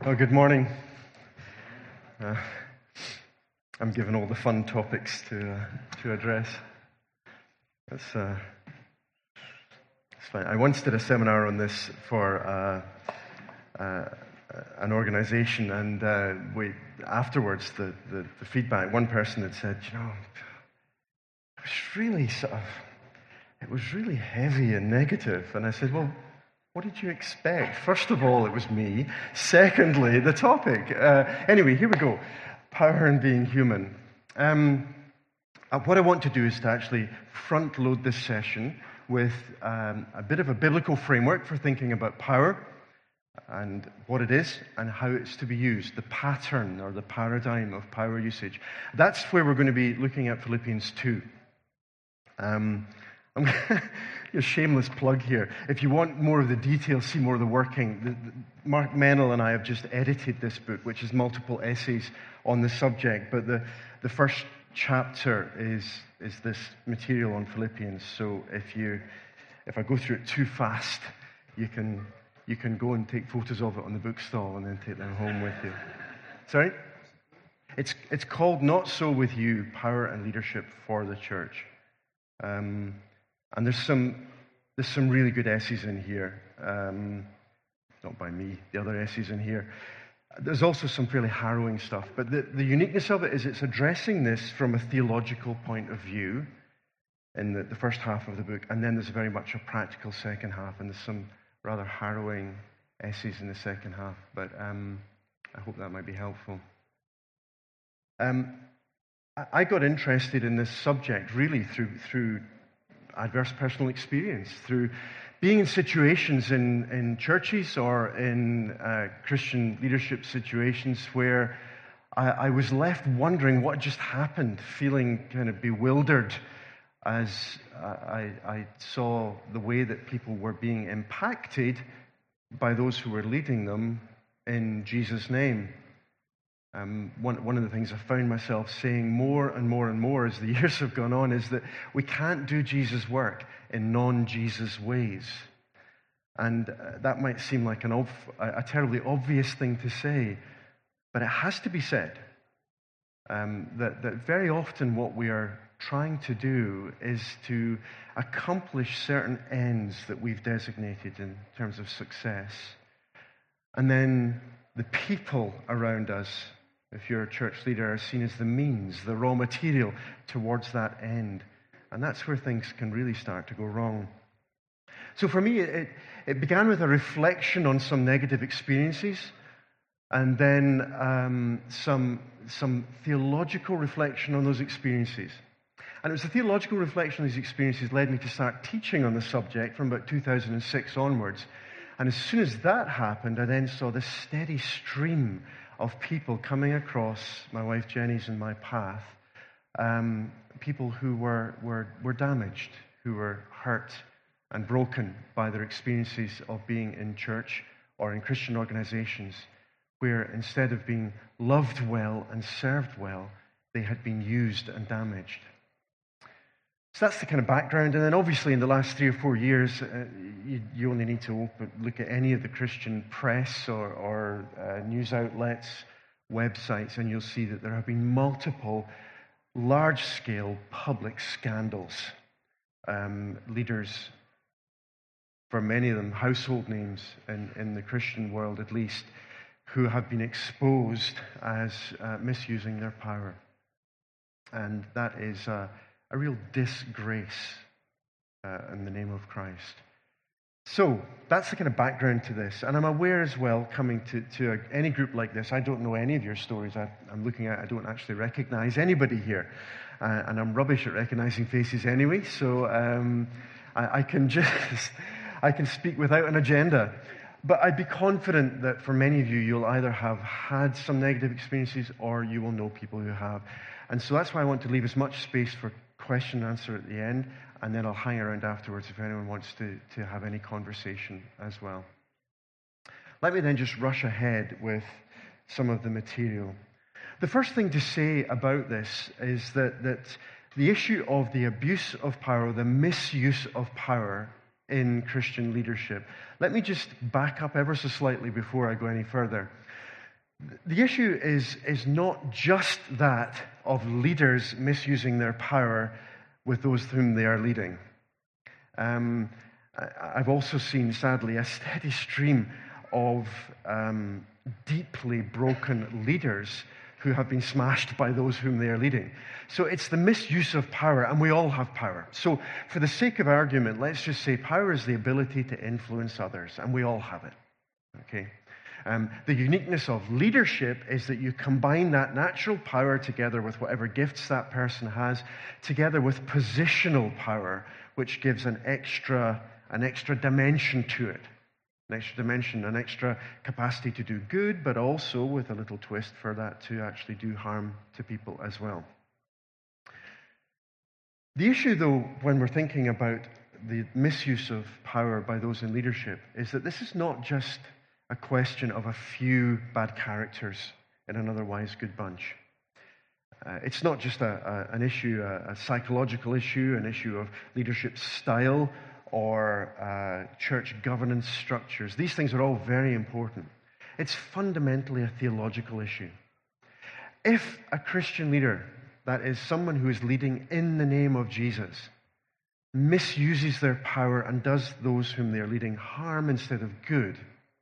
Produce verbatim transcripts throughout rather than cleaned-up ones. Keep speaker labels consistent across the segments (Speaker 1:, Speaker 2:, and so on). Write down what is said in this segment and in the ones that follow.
Speaker 1: Oh, good morning. Uh, I'm given all the fun topics to uh, to address. That's uh, it's fine. I once did a seminar on this for uh, uh, an organization, and uh, we afterwards the, the the feedback. One person had said, "You know, it was really sort of, it was really heavy and negative," and I said, "Well, what did you expect? First of all, it was me. Secondly, the topic." Uh, anyway, here we go. Power and being human. Um, uh, what I want to do is to actually front load this session with um, a bit of a biblical framework for thinking about power and what it is and how it's to be used, the pattern or the paradigm of power usage. That's where we're going to be looking at Philippians two. Um, I'm a shameless plug here. If you want more of the details, see more of the working, the, the, Mark Mennel and I have just edited this book, which is multiple essays on the subject. But the, the first chapter is is this material on Philippians. So if you if I go through it too fast, you can you can go and take photos of it on the bookstall and then take them home with you. Sorry? It's it's called Not So With You: Power and Leadership for the Church. Um, And there's some there's some really good essays in here. Um, not by me, the other essays in here. There's also some fairly harrowing stuff. But the, the uniqueness of it is it's addressing this from a theological point of view in the, the first half of the book. And then there's very much a practical second half. And there's some rather harrowing essays in the second half. But um, I hope that might be helpful. Um, I, I got interested in this subject really through through adverse personal experience, through being in situations in, in churches or in uh, Christian leadership situations where I, I was left wondering what just happened, feeling kind of bewildered as I, I saw the way that people were being impacted by those who were leading them in Jesus' name. Um, one, one of the things I found myself saying more and more and more as the years have gone on is that we can't do Jesus' work in non-Jesus ways. And uh, that might seem like an ob- a terribly obvious thing to say, but it has to be said. Um, that, that very often what we are trying to do is to accomplish certain ends that we've designated in terms of success. And then the people around us, if you're a church leader, are seen as the means, the raw material towards that end. And that's where things can really start to go wrong. So for me, it, it began with a reflection on some negative experiences, and then um, some, some theological reflection on those experiences. And it was the theological reflection on these experiences led me to start teaching on the subject from about two thousand six onwards. And as soon as that happened, I then saw this steady stream of people coming across my wife Jenny's and my path, um, people who were, were, were damaged, who were hurt and broken by their experiences of being in church or in Christian organizations, where instead of being loved well and served well, they had been used and damaged. So that's the kind of background. And then obviously in the last three or four years, uh, you, you only need to open, look at any of the Christian press or, or uh, news outlets, websites, and you'll see that there have been multiple large-scale public scandals. Um, leaders, for many of them, household names in, in the Christian world at least, who have been exposed as uh, misusing their power. And that is Uh, a real disgrace uh, in the name of Christ. So that's the kind of background to this. And I'm aware as well, coming to, to a, any group like this, I don't know any of your stories. I, I'm looking at, I don't actually recognize anybody here. Uh, and I'm rubbish at recognizing faces anyway, so um, I, I can just, I can speak without an agenda. But I'd be confident that for many of you, you'll either have had some negative experiences or you will know people who have. And so that's why I want to leave as much space for question and answer at the end, and then I'll hang around afterwards if anyone wants to, to have any conversation as well. Let me then just rush ahead with some of the material. The first thing to say about this is that, that the issue of the abuse of power, the misuse of power in Christian leadership. Let me just back up ever so slightly before I go any further. The issue is, is not just that of leaders misusing their power with those whom they are leading. Um, I, I've also seen, sadly, a steady stream of um, deeply broken leaders who have been smashed by those whom they are leading. So it's the misuse of power, and we all have power. So for the sake of argument, let's just say power is the ability to influence others, and we all have it. Okay? Um, the uniqueness of leadership is that you combine that natural power together with whatever gifts that person has, together with positional power, which gives an extra, an extra dimension to it. An extra dimension, an extra capacity to do good, but also with a little twist for that to actually do harm to people as well. The issue, though, when we're thinking about the misuse of power by those in leadership, is that this is not just a question of a few bad characters in an otherwise good bunch. Uh, it's not just a, a, an issue, a, a psychological issue, an issue of leadership style or uh, church governance structures. These things are all very important. It's fundamentally a theological issue. If a Christian leader, that is someone who is leading in the name of Jesus, misuses their power and does those whom they are leading harm instead of good,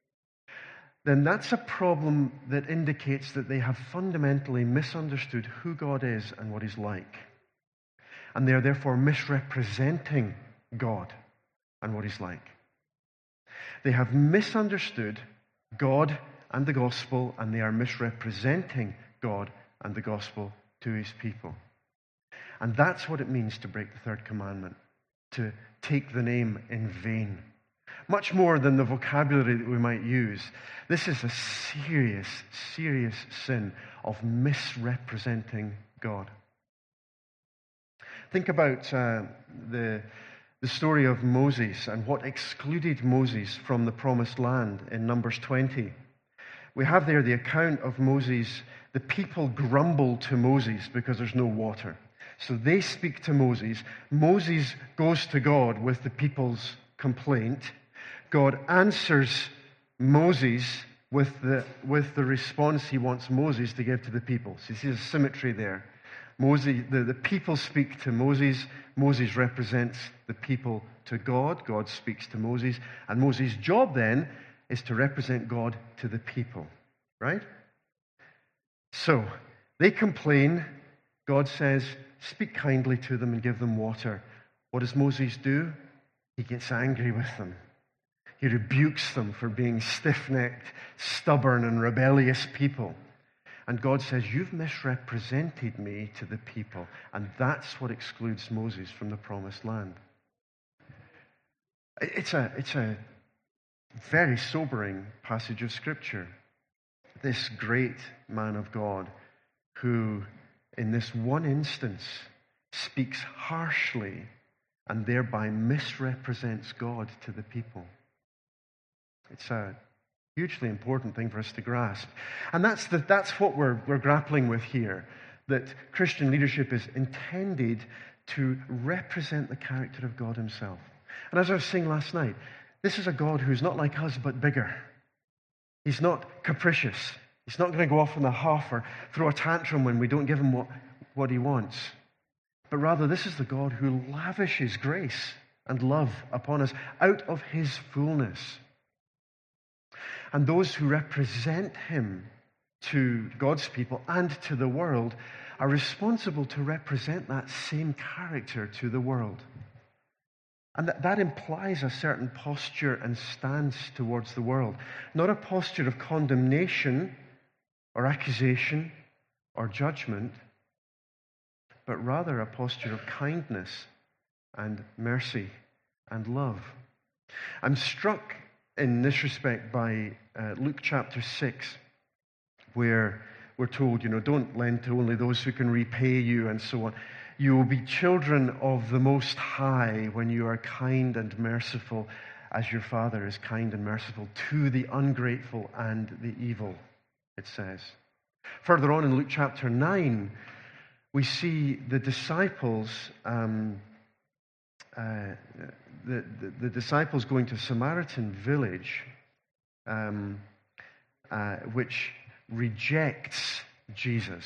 Speaker 1: then that's a problem that indicates that they have fundamentally misunderstood who God is and what He's like. And they are therefore misrepresenting God and what He's like. They have misunderstood God and the gospel, and they are misrepresenting God and the gospel to His people. And that's what it means to break the third commandment, to take the name in vain. Much more than the vocabulary that we might use, this is a serious, serious sin of misrepresenting God. Think about uh, the, the story of Moses and what excluded Moses from the promised land in Numbers twenty. We have there the account of Moses. The people grumble to Moses because there's no water. So they speak to Moses. Moses goes to God with the people's complaint. God answers Moses with the, with the response he wants Moses to give to the people. So you see the symmetry there. Moses, the, the people speak to Moses. Moses represents the people to God. God speaks to Moses. And Moses' job then is to represent God to the people. Right? So they complain. God says, speak kindly to them and give them water. What does Moses do? He gets angry with them. He rebukes them for being stiff-necked, stubborn, and rebellious people. And God says, you've misrepresented me to the people. And that's what excludes Moses from the promised land. It's a, it's a very sobering passage of Scripture. This great man of God who, in this one instance, speaks harshly and thereby misrepresents God to the people. It's a hugely important thing for us to grasp. And that's, the, that's what we're, we're grappling with here, that Christian leadership is intended to represent the character of God Himself. And as I was saying last night, this is a God who's not like us, but bigger. He's not capricious. He's not going to go off in the huff or throw a tantrum when we don't give Him what, what He wants. But rather, this is the God who lavishes grace and love upon us out of His fullness. And those who represent Him to God's people and to the world are responsible to represent that same character to the world. And that, that implies a certain posture and stance towards the world. Not a posture of condemnation or accusation or judgment, but rather a posture of kindness and mercy and love. I'm struck in this respect by uh, Luke chapter six, where we're told, you know, don't lend to only those who can repay you and so on. You will be children of the Most High when you are kind and merciful, as your Father is kind and merciful to the ungrateful and the evil, it says. Further on in Luke chapter nine, we see the disciples, um, uh, the, the, the disciples going to a Samaritan village, um, uh, which rejects Jesus.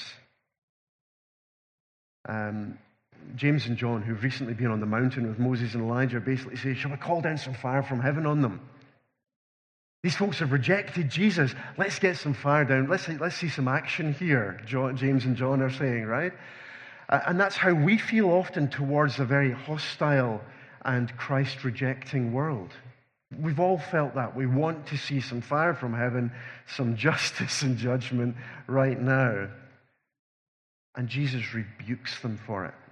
Speaker 1: Um, James and John, who've recently been on the mountain with Moses and Elijah, basically say, shall we call down some fire from heaven on them? These folks have rejected Jesus. Let's get some fire down. Let's see, let's see some action here, John, James and John are saying, right? Uh, and that's how we feel often towards a very hostile and Christ-rejecting world. We've all felt that. We want to see some fire from heaven, some justice and judgment right now. And Jesus rebukes them for it.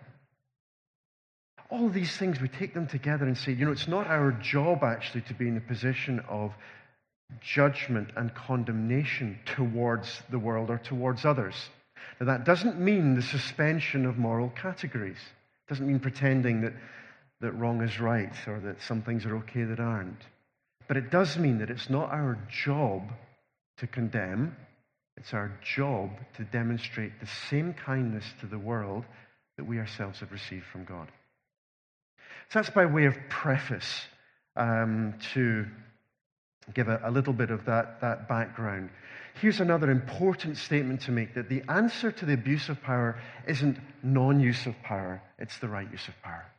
Speaker 1: All of these things, we take them together and say, you know, it's not our job actually to be in the position of judgment and condemnation towards the world or towards others. Now, that doesn't mean the suspension of moral categories. It doesn't mean pretending that, that wrong is right or that some things are okay that aren't. But it does mean that it's not our job to condemn. It's our job to demonstrate the same kindness to the world that we ourselves have received from God. So that's by way of preface um, to give a, a little bit of that, that background. Here's another important statement to make, that the answer to the abuse of power isn't non-use of power, it's the right use of power.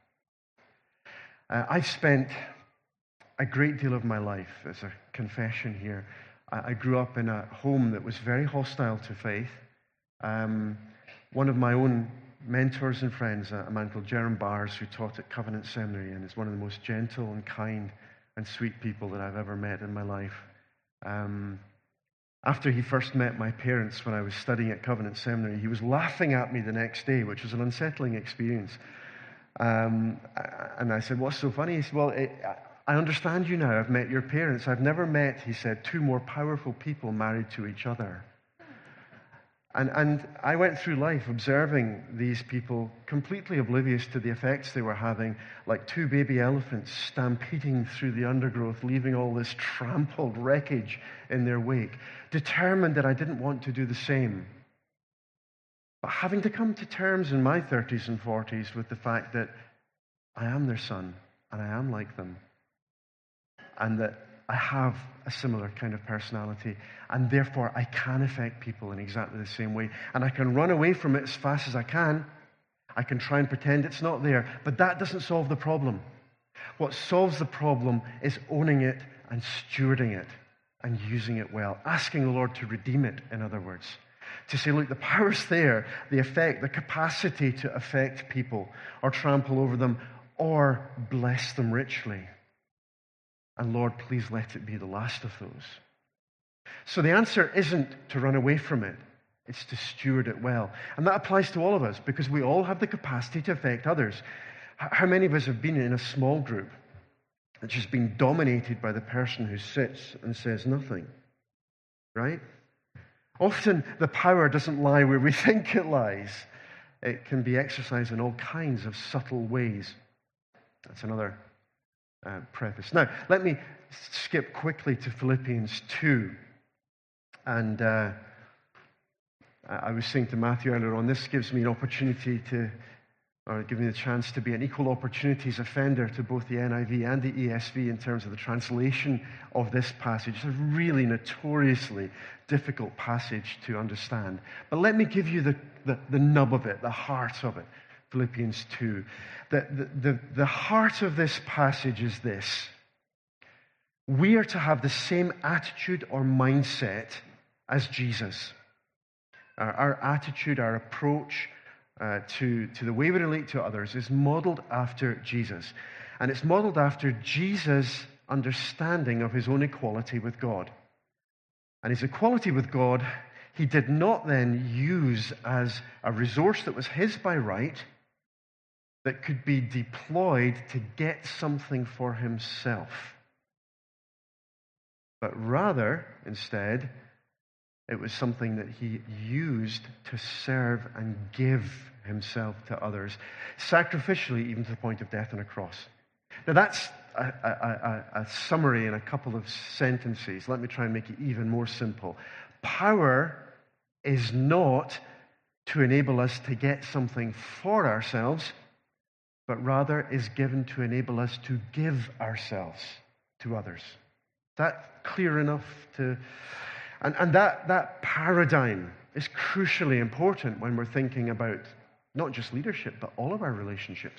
Speaker 1: Uh, I've spent a great deal of my life, as a confession here, I, I grew up in a home that was very hostile to faith. Um, one of my own mentors and friends, a man called Jerome Bars, who taught at Covenant Seminary and is one of the most gentle and kind and sweet people that I've ever met in my life. Um, after he first met my parents when I was studying at Covenant Seminary, he was laughing at me the next day, which was an unsettling experience. Um, and I said, what's so funny? He said, well, it, I understand you now. I've met your parents. I've never met, he said, two more powerful people married to each other. And, and I went through life observing these people completely oblivious to the effects they were having, like two baby elephants stampeding through the undergrowth, leaving all this trampled wreckage in their wake, determined that I didn't want to do the same. But having to come to terms in my thirties and forties with the fact that I am their son, and I am like them, and that I have a similar kind of personality, and therefore I can affect people in exactly the same way. And I can run away from it as fast as I can. I can try and pretend it's not there, but that doesn't solve the problem. What solves the problem is owning it and stewarding it and using it well, asking the Lord to redeem it, in other words. To say, look, the power's there, the effect, the capacity to affect people or trample over them or bless them richly. And Lord, please let it be the last of those. So the answer isn't to run away from it. It's to steward it well. And that applies to all of us because we all have the capacity to affect others. How many of us have been in a small group that's just been dominated by the person who sits and says nothing? Right? Often the power doesn't lie where we think it lies. It can be exercised in all kinds of subtle ways. That's another Uh, preface. Now, let me skip quickly to Philippians two. And uh, I was saying to Matthew earlier on, this gives me an opportunity to, or give me the chance to be an equal opportunities offender to both the N I V and the E S V in terms of the translation of this passage. It's a really notoriously difficult passage to understand. But let me give you the, the, the nub of it, the heart of it. Philippians two. The, the, the, the heart of this passage is this. We are to have the same attitude or mindset as Jesus. Our, our attitude, our approach uh, to, to the way we relate to others is modeled after Jesus. And it's modeled after Jesus' understanding of his own equality with God. And his equality with God, he did not then use as a resource that was his by right, that could be deployed to get something for himself. But rather, instead, it was something that he used to serve and give himself to others, sacrificially, even to the point of death on a cross. Now that's a, a, a, a summary in a couple of sentences. Let me try and make it even more simple. Power is not to enable us to get something for ourselves, but rather is given to enable us to give ourselves to others. Is that clear enough to... And, and that, that paradigm is crucially important when we're thinking about not just leadership, but all of our relationships.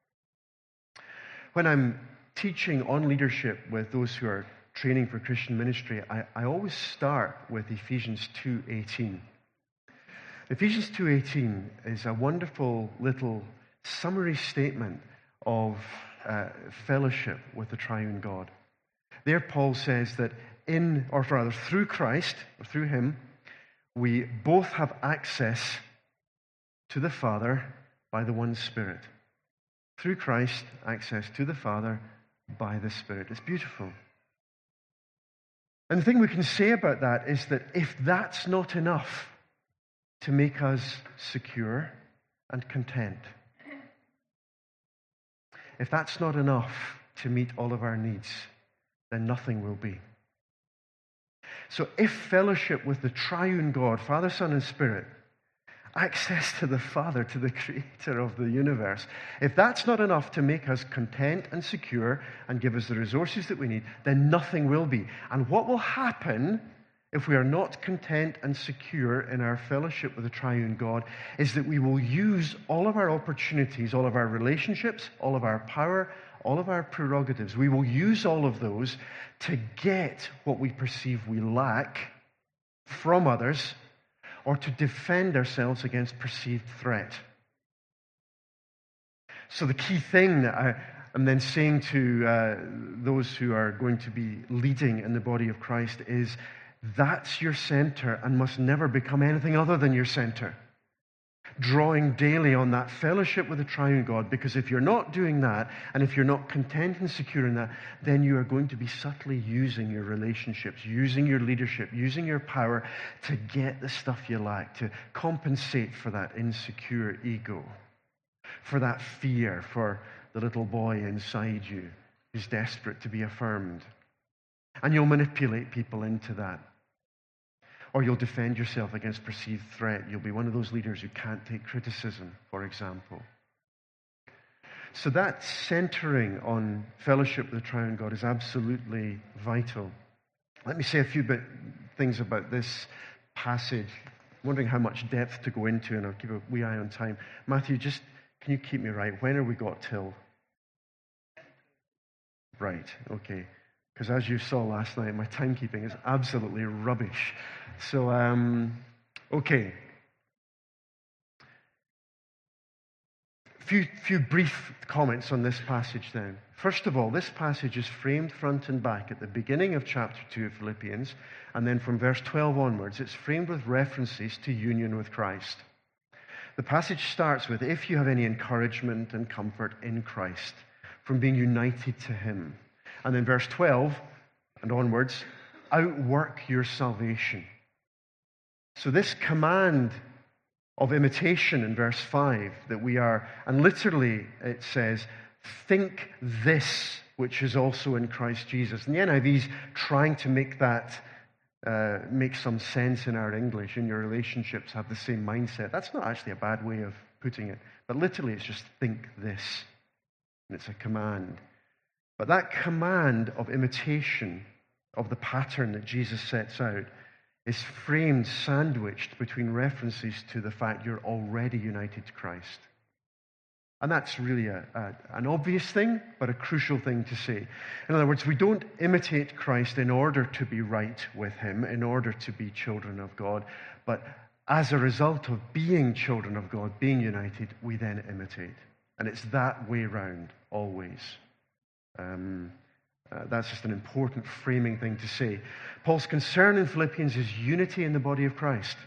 Speaker 1: When I'm teaching on leadership with those who are training for Christian ministry, I, I always start with Ephesians two eighteen. Ephesians two eighteen is a wonderful little summary statement of uh, fellowship with the triune God. There Paul says that in, or rather through Christ, or through him, we both have access to the Father by the one Spirit. Through Christ, access to the Father by the Spirit. It's beautiful. And the thing we can say about that is that if that's not enough to make us secure and content, if that's not enough to meet all of our needs, then nothing will be. So if fellowship with the triune God, Father, Son, and Spirit, access to the Father, to the Creator of the universe, if that's not enough to make us content and secure and give us the resources that we need, then nothing will be. And what will happen if we are not content and secure in our fellowship with the triune God is that we will use all of our opportunities, all of our relationships, all of our power, all of our prerogatives. We will use all of those to get what we perceive we lack from others, or to defend ourselves against perceived threat. So the key thing that I am then saying to uh, those who are going to be leading in the body of Christ is, that's your center and must never become anything other than your center. Drawing daily on that fellowship with the triune God, because if you're not doing that, and if you're not content and secure in that, then you are going to be subtly using your relationships, using your leadership, using your power to get the stuff you lack, to compensate for that insecure ego, for that fear, for the little boy inside you who's desperate to be affirmed. And you'll manipulate people into that. Or you'll defend yourself against perceived threat. You'll be one of those leaders who can't take criticism, for example. So that centering on fellowship with the triune God is absolutely vital. Let me say a few bit things about this passage. I'm wondering how much depth to go into, and I'll keep a wee eye on time. Matthew, just can you keep me right? When have we got till? Right, okay. Because as you saw last night, my timekeeping is absolutely rubbish. So, um, okay. Few, few brief comments on this passage then. First of all, this passage is framed front and back at the beginning of chapter two of Philippians, and then from verse twelve onwards, it's framed with references to union with Christ. The passage starts with, if you have any encouragement and comfort in Christ, from being united to him. And then verse twelve and onwards, outwork your salvation. So this command of imitation in verse five that we are, and literally it says, think this which is also in Christ Jesus. And the N I V's trying to make that uh, make some sense in our English. In your relationships, have the same mindset. That's not actually a bad way of putting it. But literally it's just think this. And it's a command. But that command of imitation of the pattern that Jesus sets out is framed, sandwiched between references to the fact you're already united to Christ. And that's really a, a, an obvious thing, but a crucial thing to say. In other words, we don't imitate Christ in order to be right with him, in order to be children of God, but as a result of being children of God, being united, we then imitate. And it's that way round, always. Um, uh, that's just an important framing thing to say. Paul's concern in Philippians is unity in the body of Christ.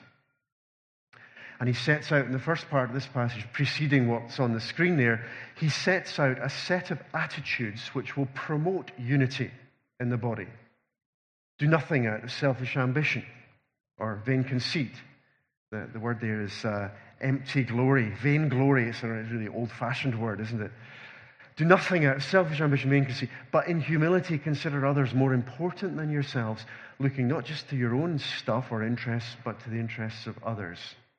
Speaker 1: And he sets out in the first part of this passage, preceding what's on the screen there, he sets out a set of attitudes which will promote unity in the body. Do nothing out of selfish ambition or vain conceit. The, the word there is uh, empty glory, vain glory. It's a really old-fashioned word, isn't it? Do nothing out of selfish ambition, vain conceit, but in humility consider others more important than yourselves, looking not just to your own stuff or interests, but to the interests of others.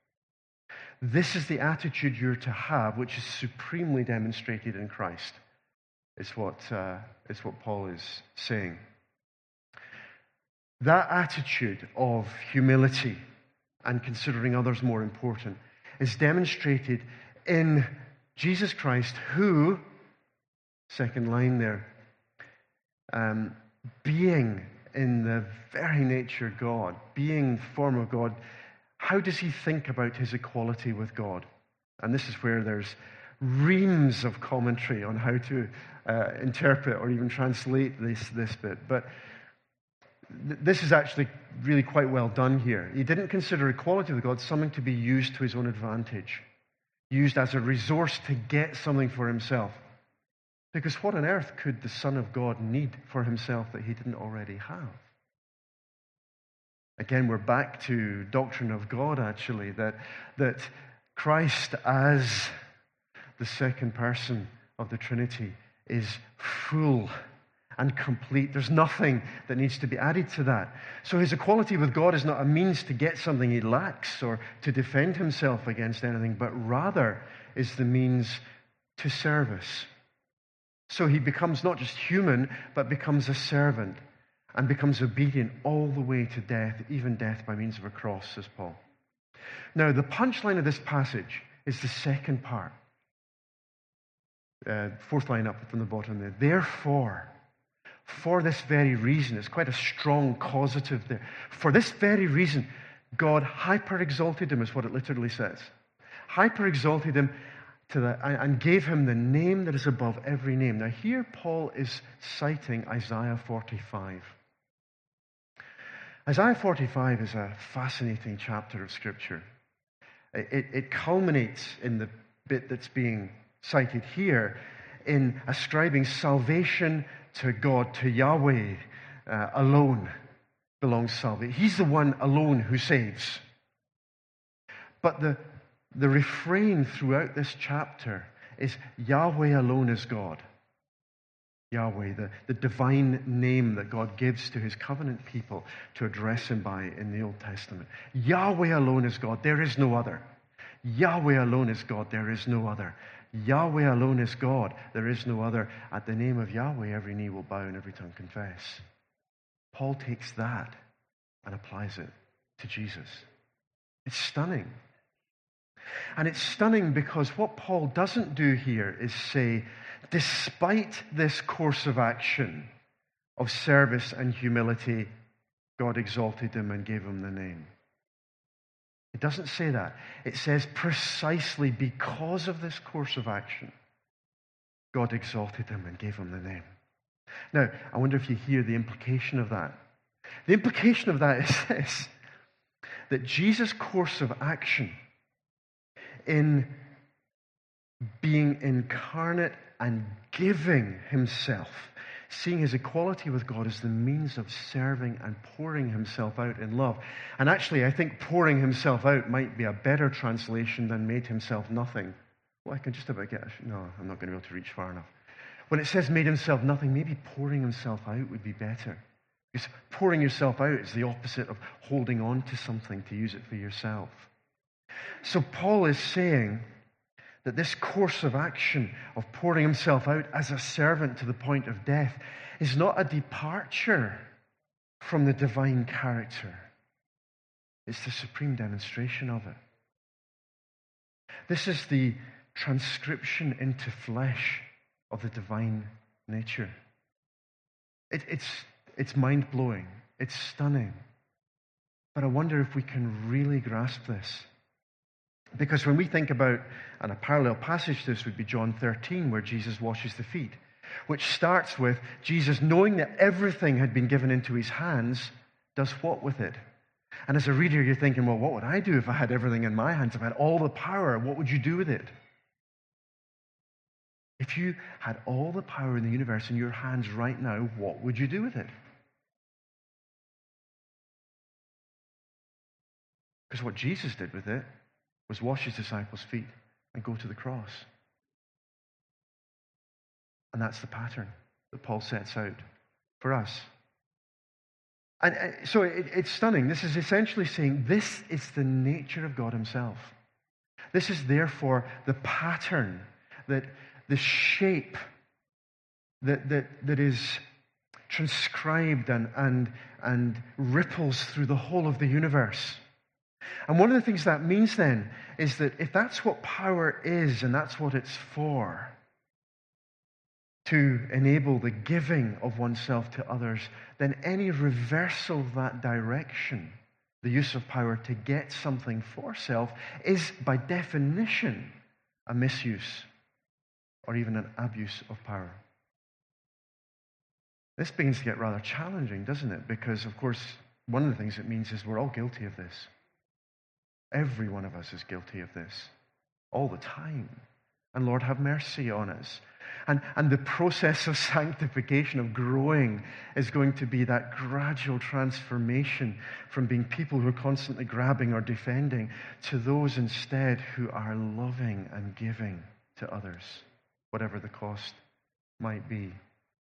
Speaker 1: This is the attitude you're to have, which is supremely demonstrated in Christ. It's what, uh, it's what Paul is saying. That attitude of humility and considering others more important is demonstrated in Jesus Christ, who, second line there, um, being in the very nature God, being form of God, how does he think about his equality with God? And this is where there's reams of commentary on how to uh, interpret or even translate this, this bit. But th- this is actually really quite well done here. He didn't consider equality with God something to be used to his own advantage, used as a resource to get something for himself. Because what on earth could the Son of God need for himself that he didn't already have? Again, we're back to doctrine of God, actually, that, that Christ as the second person of the Trinity is full and complete. There's nothing that needs to be added to that. So his equality with God is not a means to get something he lacks or to defend himself against anything, but rather is the means to service. So he becomes not just human, but becomes a servant and becomes obedient all the way to death, even death by means of a cross, says Paul. Now, the punchline of this passage is the second part. Uh, fourth line up from the bottom there. Therefore, for this very reason, it's quite a strong causative there. For this very reason, God hyper-exalted him, is what it literally says. Hyper-exalted him to the, and gave him the name that is above every name. Now here Paul is citing Isaiah forty-five. Isaiah forty-five is a fascinating chapter of Scripture. It, it culminates in the bit that's being cited here in ascribing salvation to God, to Yahweh uh, alone belongs salvation. He's the one alone who saves. But the, the refrain throughout this chapter is Yahweh alone is God. Yahweh, the, the divine name that God gives to his covenant people to address him by in the Old Testament. Yahweh alone is God. There is no other. Yahweh alone is God. There is no other. Yahweh alone is God. There is no other. At the name of Yahweh, every knee will bow and every tongue confess. Paul takes that and applies it to Jesus. It's stunning. And it's stunning because what Paul doesn't do here is say, despite this course of action of service and humility, God exalted him and gave him the name. It doesn't say that. It says precisely because of this course of action, God exalted him and gave him the name. Now, I wonder if you hear the implication of that. The implication of that is this, that Jesus' course of action in being incarnate and giving himself, seeing his equality with God as the means of serving and pouring himself out in love. And actually, I think pouring himself out might be a better translation than made himself nothing. Well, I can just about get, a, no, I'm not going to be able to reach far enough. When it says made himself nothing, maybe pouring himself out would be better. Because pouring yourself out is the opposite of holding on to something to use it for yourself. So Paul is saying that this course of action of pouring himself out as a servant to the point of death is not a departure from the divine character. It's the supreme demonstration of it. This is the transcription into flesh of the divine nature. It, it's, it's mind-blowing. It's stunning. But I wonder if we can really grasp this. Because when we think about, and a parallel passage to this would be John thirteen, where Jesus washes the feet, which starts with Jesus knowing that everything had been given into his hands, does what with it? And as a reader, you're thinking, well, what would I do if I had everything in my hands? If I had all the power, what would you do with it? If you had all the power in the universe in your hands right now, what would you do with it? Because what Jesus did with it was wash his disciples' feet and go to the cross. And that's the pattern that Paul sets out for us. And uh, so it, it's stunning. This is essentially saying this is the nature of God himself. This is therefore the pattern, that the shape that, that, that is transcribed and, and, and ripples through the whole of the universe. And one of the things that means then is that if that's what power is and that's what it's for, to enable the giving of oneself to others, then any reversal of that direction, the use of power to get something for self, is by definition a misuse or even an abuse of power. This begins to get rather challenging, doesn't it? Because, of course, one of the things it means is we're all guilty of this. Every one of us is guilty of this all the time. And Lord, have mercy on us. And, and the process of sanctification, of growing, is going to be that gradual transformation from being people who are constantly grabbing or defending to those instead who are loving and giving to others, whatever the cost might be.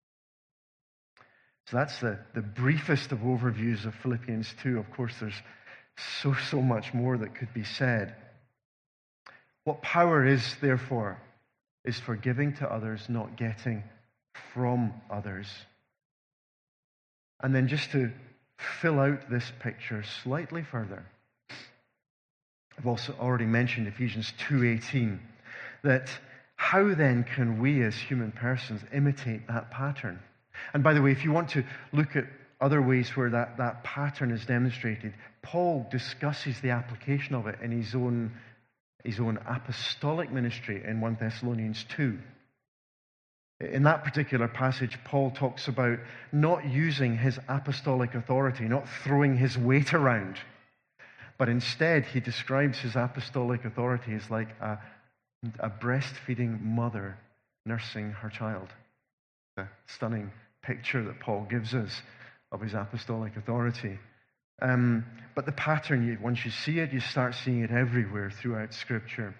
Speaker 1: So that's the, the briefest of overviews of Philippians two. Of course, there's so, so much more that could be said. What power is, therefore, is for giving to others, not getting from others. And then just to fill out this picture slightly further, I've also already mentioned Ephesians two eighteen, that how then can we as human persons imitate that pattern? And by the way, if you want to look at other ways where that, that pattern is demonstrated, Paul discusses the application of it in his own his own apostolic ministry in First Thessalonians two. In that particular passage, Paul talks about not using his apostolic authority, not throwing his weight around, but instead he describes his apostolic authority as like a, a breastfeeding mother nursing her child. The stunning picture that Paul gives us of his apostolic authority. Um, but the pattern, you, once you see it, you start seeing it everywhere throughout Scripture.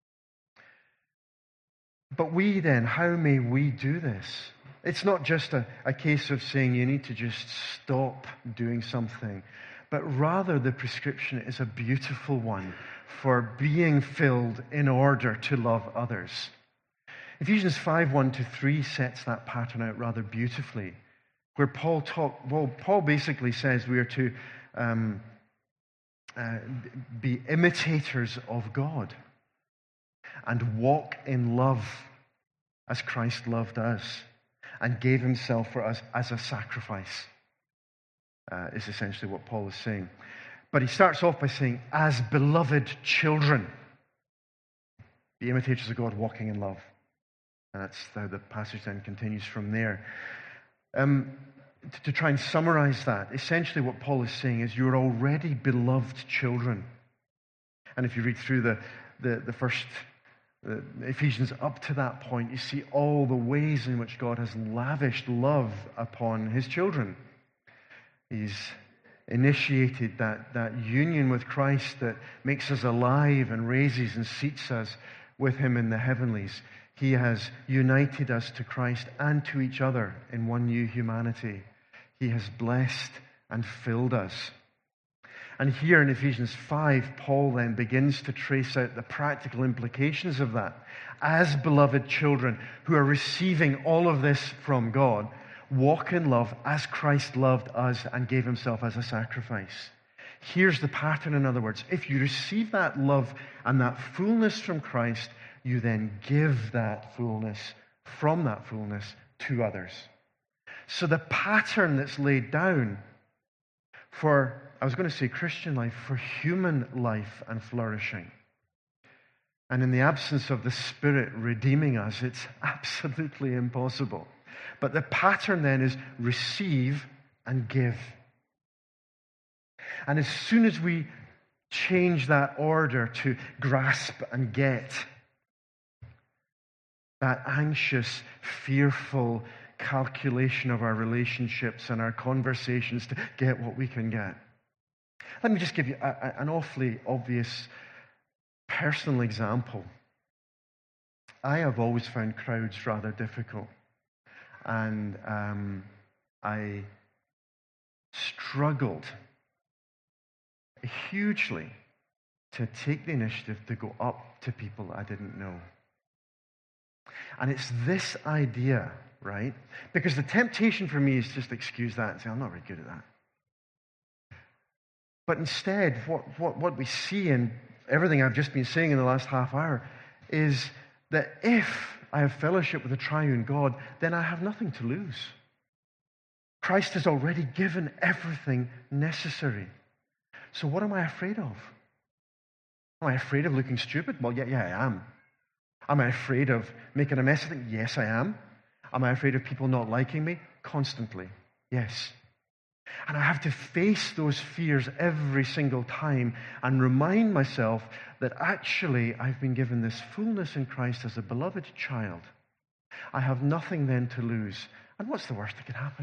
Speaker 1: But we then, how may we do this? It's not just a, a case of saying you need to just stop doing something, but rather the prescription is a beautiful one for being filled in order to love others. Ephesians five, one to three sets that pattern out rather beautifully, where Paul talk, well, Paul basically says we are to um, uh, be imitators of God and walk in love as Christ loved us and gave himself for us as a sacrifice, uh, is essentially what Paul is saying. But he starts off by saying, as beloved children, be imitators of God, walking in love. And that's how the passage then continues from there. Um, to, to try and summarize that, essentially what Paul is saying is you're already beloved children. And if you read through the, the, the first the Ephesians up to that point, you see all the ways in which God has lavished love upon his children. He's initiated that, that union with Christ that makes us alive and raises and seats us with him in the heavenlies. He has united us to Christ and to each other in one new humanity. He has blessed and filled us. And here in Ephesians five, Paul then begins to trace out the practical implications of that. As beloved children who are receiving all of this from God, walk in love as Christ loved us and gave himself as a sacrifice. Here's the pattern, in other words. If you receive that love and that fullness from Christ, you then give that fullness from that fullness to others. So the pattern that's laid down for, I was going to say Christian life, for human life and flourishing. And in the absence of the Spirit redeeming us, it's absolutely impossible. But the pattern then is receive and give. And as soon as we change that order to grasp and get, that anxious, fearful calculation of our relationships and our conversations to get what we can get. Let me just give you a, a, an awfully obvious personal example. I have always found crowds rather difficult. And um, I struggled hugely to take the initiative to go up to people I didn't know. And it's this idea right? Because the temptation for me is just to excuse that and say, I'm not very good at that. But instead, what, what, what we see in everything I've just been saying in the last half hour is that if I have fellowship with the triune God, then I have nothing to lose. Christ has already given everything necessary. So what am I afraid of? Am I afraid of looking stupid? Well, yeah, yeah, I am. Am I afraid of making a mess of it? Yes, I am. Am I afraid of people not liking me? Constantly. Yes. And I have to face those fears every single time and remind myself that actually I've been given this fullness in Christ as a beloved child. I have nothing then to lose. And what's the worst that can happen?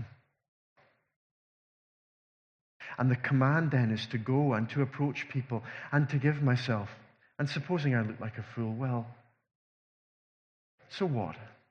Speaker 1: And the command then is to go and to approach people and to give myself. And supposing I look like a fool, well, so what?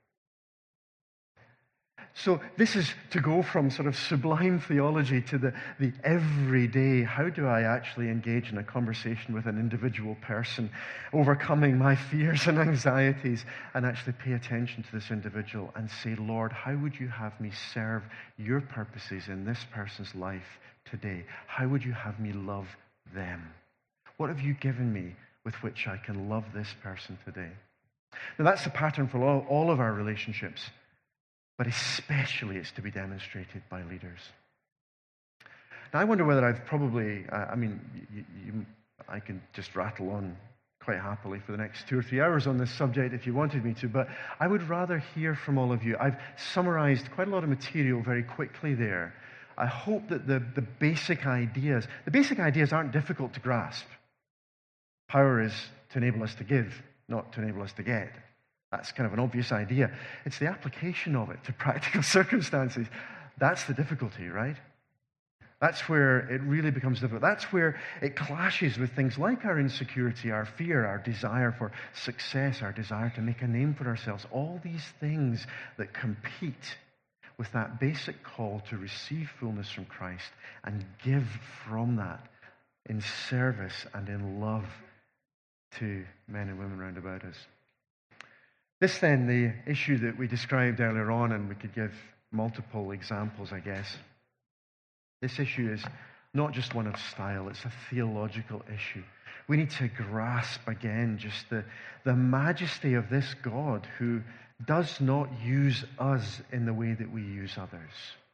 Speaker 1: So this is to go from sort of sublime theology to the, the everyday, how do I actually engage in a conversation with an individual person, overcoming my fears and anxieties, and actually pay attention to this individual and say, Lord, how would you have me serve your purposes in this person's life today? How would you have me love them? What have you given me with which I can love this person today? Now that's the pattern for all, all of our relationships. But especially it's to be demonstrated by leaders. Now, I wonder whether I've probably, uh, I mean, you, you, I can just rattle on quite happily for the next two or three hours on this subject if you wanted me to, but I would rather hear from all of you. I've summarized quite a lot of material very quickly there. I hope that the, the basic ideas, the basic ideas aren't difficult to grasp. Power is to enable us to give, not to enable us to get. That's kind of an obvious idea. It's the application of it to practical circumstances. That's the difficulty, right? That's where it really becomes difficult. That's where it clashes with things like our insecurity, our fear, our desire for success, our desire to make a name for ourselves. All these things that compete with that basic call to receive fullness from Christ and give from that in service and in love to men and women round about us. This then, the issue that we described earlier on, and we could give multiple examples, I guess. This issue is not just one of style, it's a theological issue. We need to grasp again just the, the majesty of this God who does not use us in the way that we use others.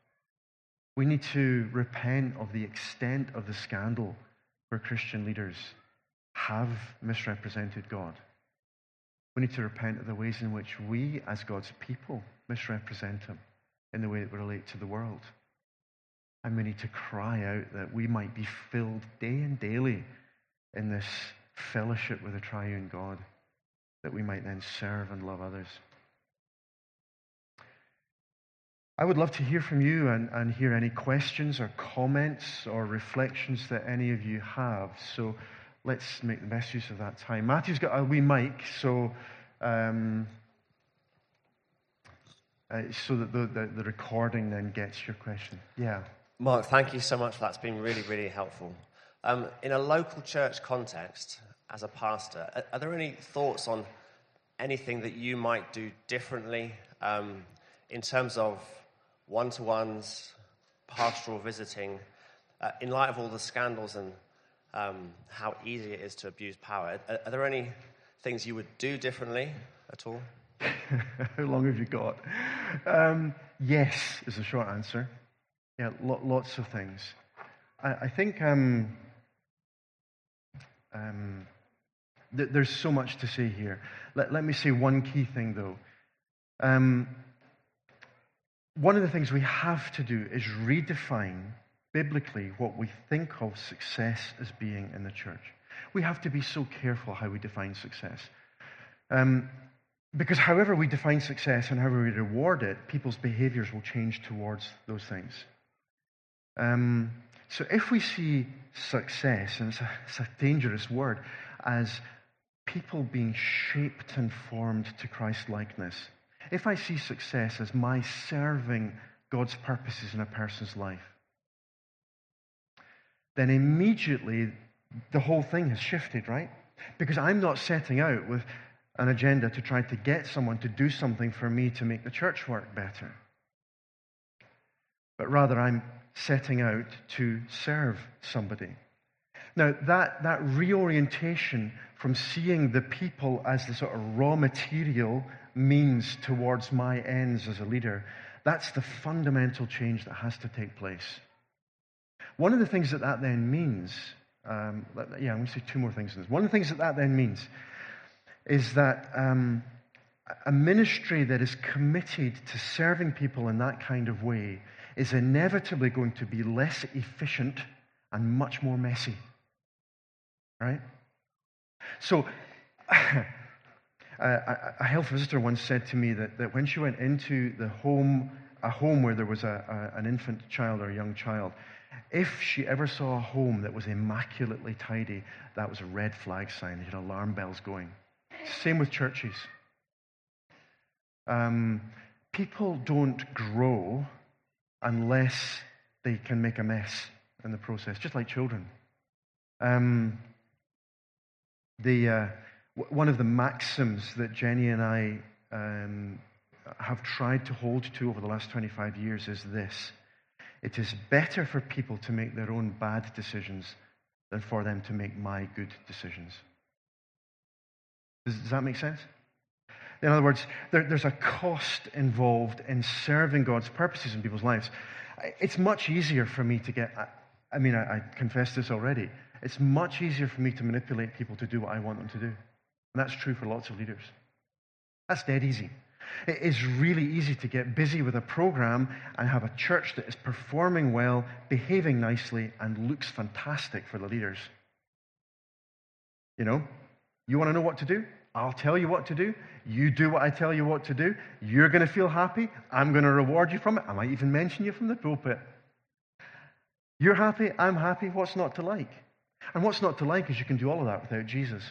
Speaker 1: We need to repent of the extent of the scandal where Christian leaders have misrepresented God. We need to repent of the ways in which we, as God's people, misrepresent Him in the way that we relate to the world. And we need to cry out that we might be filled day and daily in this fellowship with the triune God, that we might then serve and love others. I would love to hear from you and, and hear any questions or comments or reflections that any of you have. So let's make the best use of that time. Matthew's got a wee mic, so um, uh, so that the, the, the recording then gets your question. Yeah.
Speaker 2: Mark, thank you so much for that. It's been really, really helpful. Um, in a local church context, as a pastor, are, are there any thoughts on anything that you might do differently um, in terms of one-to-ones, pastoral visiting, uh, in light of all the scandals and Um, how easy it is to abuse power? Are, are there any things you would do differently at all?
Speaker 1: How long have you got? Um, yes, is the short answer. Yeah, lo- lots of things. I, I think um, um, th- there's so much to say here. Let, let me say one key thing, though. Um, one of the things we have to do is redefine biblically what we think of success as being in the church. We have to be so careful how we define success. Um, because however we define success and however we reward it, people's behaviors will change towards those things. Um, so if we see success, and it's a, it's a dangerous word, as people being shaped and formed to Christ-likeness, if I see success as my serving God's purposes in a person's life, then immediately the whole thing has shifted, right? Because I'm not setting out with an agenda to try to get someone to do something for me to make the church work better. But rather, I'm setting out to serve somebody. Now, that, that reorientation from seeing the people as the sort of raw material means towards my ends as a leader, that's the fundamental change that has to take place. One of the things that that then means, um, yeah, I'm going to say two more things in this. One of the things that that then means is that um, a ministry that is committed to serving people in that kind of way is inevitably going to be less efficient and much more messy. Right? So, a, a health visitor once said to me that, that when she went into the home, a home where there was a, a, an infant child or a young child, if she ever saw a home that was immaculately tidy, that was a red flag sign. They had alarm bells going. Same with churches. Um, people don't grow unless they can make a mess in the process, just like children. Um, the uh, w- one of the maxims that Jenny and I um, have tried to hold to over the last twenty-five years is this: it is better for people to make their own bad decisions than for them to make my good decisions. Does, does that make sense? In other words, there, there's a cost involved in serving God's purposes in people's lives. It's much easier for me to get, I, I mean, I, I confessed this already, it's much easier for me to manipulate people to do what I want them to do. And that's true for lots of leaders. That's dead easy. It is really easy to get busy with a program and have a church that is performing well, behaving nicely, and looks fantastic for the leaders. You know, you want to know what to do? I'll tell you what to do. You do what I tell you what to do. You're going to feel happy. I'm going to reward you from it. I might even mention you from the pulpit. You're happy. I'm happy. What's not to like? And what's not to like is you can do all of that without Jesus.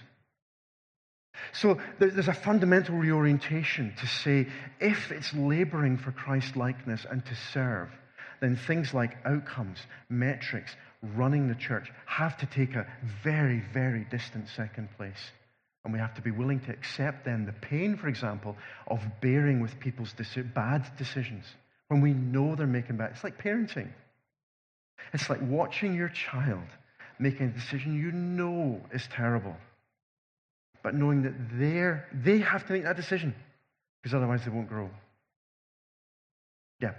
Speaker 1: So there's a fundamental reorientation to say, if it's laboring for Christ-likeness and to serve, then things like outcomes, metrics, running the church have to take a very, very distant second place. And we have to be willing to accept then the pain, for example, of bearing with people's deci- bad decisions when we know they're making bad. It's like parenting. It's like watching your child making a decision you know is terrible, but knowing that they're, they have to make that decision because otherwise they won't grow. Yeah.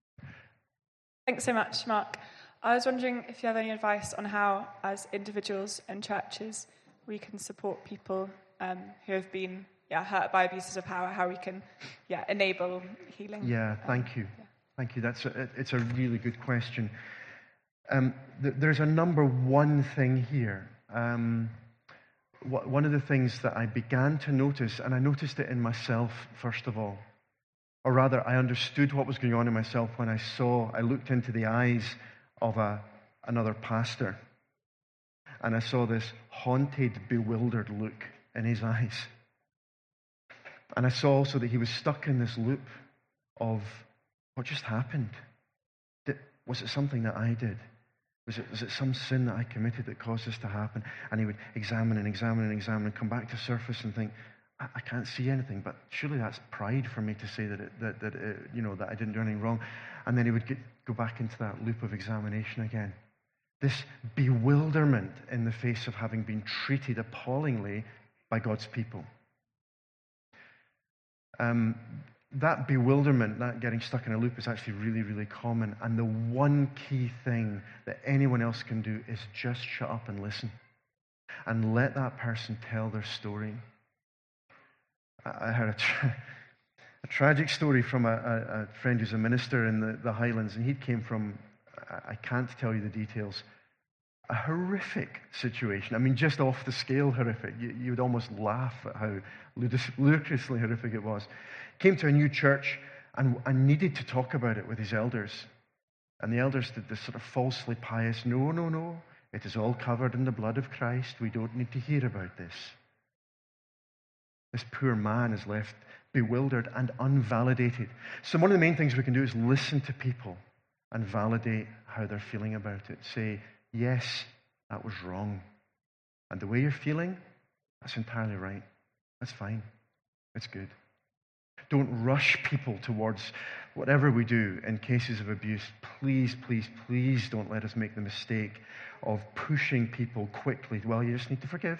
Speaker 3: Thanks so much, Mark. I was wondering if you have any advice on how, as individuals and churches, we can support people um, who have been yeah, hurt by abuses of power, how we can yeah, enable healing.
Speaker 1: Yeah, thank
Speaker 3: um,
Speaker 1: you.
Speaker 3: Yeah.
Speaker 1: Thank you. That's a, it's a really good question. Um, th- there's a number one thing here. Um, wh- one of the things that I began to notice, and I noticed it in myself, first of all, or rather, I understood what was going on in myself when I saw, I looked into the eyes of a, another pastor. And I saw this haunted, bewildered look in his eyes. And I saw also that he was stuck in this loop of what just happened. Did, was it something that I did? Was it, was it some sin that I committed that caused this to happen? And he would examine and examine and examine and come back to surface and think, I, I can't see anything, but surely that's pride for me to say that, it, that, that it, you know, that I didn't do anything wrong. And then he would get, go back into that loop of examination again. This bewilderment in the face of having been treated appallingly by God's people. Um, that bewilderment, that getting stuck in a loop is actually really, really common. And the one key thing that anyone else can do is just shut up and listen. And let that person tell their story. I heard a, tra- a tragic story from a, a, a friend who's a minister in the, the Highlands, and he came from, I can't tell you the details, a horrific situation. I mean, just off the scale horrific. You, you would almost laugh at how ludicrously horrific it was. Came to a new church and, and needed to talk about it with his elders. And the elders did this sort of falsely pious, no, no, no, it is all covered in the blood of Christ. We don't need to hear about this. This poor man is left bewildered and unvalidated. So one of the main things we can do is listen to people and validate how they're feeling about it. Say, yes, that was wrong. And the way you're feeling, that's entirely right. That's fine. It's good. Don't rush people towards whatever we do in cases of abuse. Please, please, please don't let us make the mistake of pushing people quickly. Well, you just need to forgive.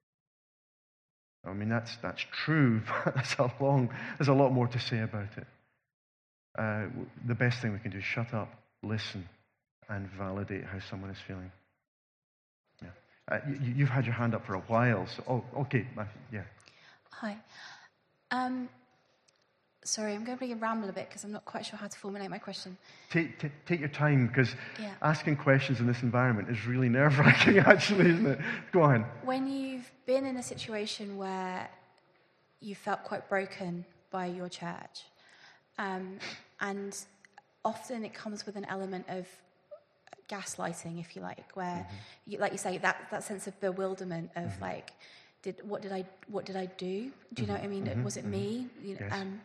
Speaker 1: I mean, that's that's true, but that's a long, there's a lot more to say about it. Uh, the best thing we can do is shut up, listen, and validate how someone is feeling. Yeah. Uh, you, you've had your hand up for a while, so, oh, okay, yeah.
Speaker 4: Hi. Um, sorry, I'm going to ramble a bit because I'm not quite sure how to formulate my question.
Speaker 1: Take, take, take your time, because
Speaker 4: yeah.
Speaker 1: asking questions in this environment is really nerve-wracking, actually, isn't it? Go on.
Speaker 4: When you've been in a situation where you felt quite broken by your church, um, and often it comes with an element of gaslighting, if you like, where, mm-hmm. you, like you say, that, that sense of bewilderment of mm-hmm. like, did what did I what did I do? Do you mm-hmm. know what I mean? Mm-hmm. Was it mm-hmm. me? You know,
Speaker 1: yes.
Speaker 4: um,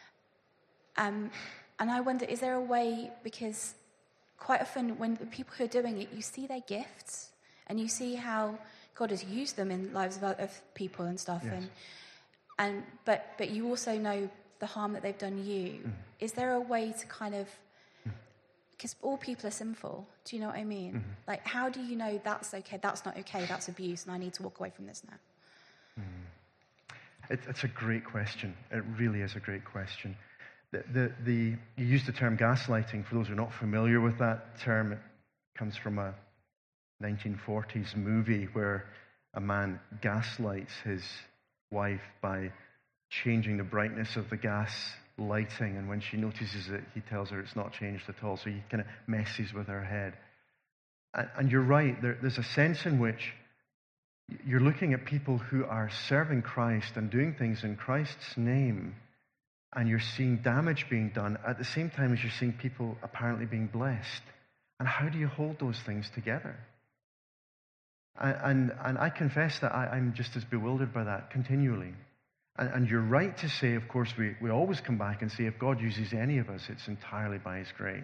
Speaker 4: um, and I wonder, is there a way, because quite often when the people who are doing it, you see their gifts and you see how God has used them in lives of, of people and stuff,
Speaker 1: yes.
Speaker 4: and and but but you also know the harm that they've done you. Mm. Is there a way to kind of, because mm. all people are sinful, do you know what I mean? Mm-hmm. Like, how do you know that's okay, that's not okay, that's abuse, and I need to walk away from this now?
Speaker 1: Mm. It, it's a great question. It really is a great question. The, the, the, you use the term gaslighting. For those who are not familiar with that term, it comes from a nineteen forties movie where a man gaslights his wife by changing the brightness of the gas lighting, and when she notices it, he tells her it's not changed at all, so he kind of messes with her head. And, and you're right, there, there's a sense in which you're looking at people who are serving Christ and doing things in Christ's name, and you're seeing damage being done at the same time as you're seeing people apparently being blessed. And how do you hold those things together? And, and, and I confess that I, I'm just as bewildered by that continually. And, and you're right to say, of course, we, we always come back and say, if God uses any of us, it's entirely by his grace.